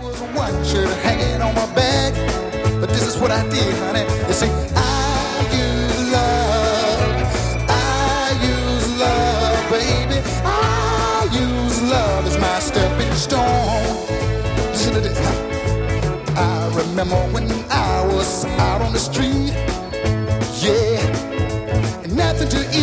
was one shirt hanging on my back, but this is what I did, honey. You see, I use love, baby. I use love as my stepping stone. Listen to this. I remember when I was out on the street, yeah, and nothing to eat.